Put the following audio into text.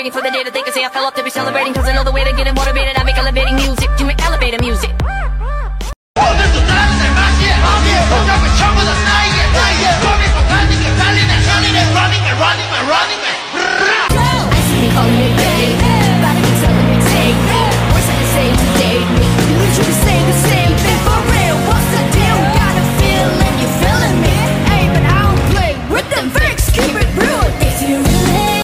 waiting for the day that they can say I fell off to be celebrating. Cause I know the way to get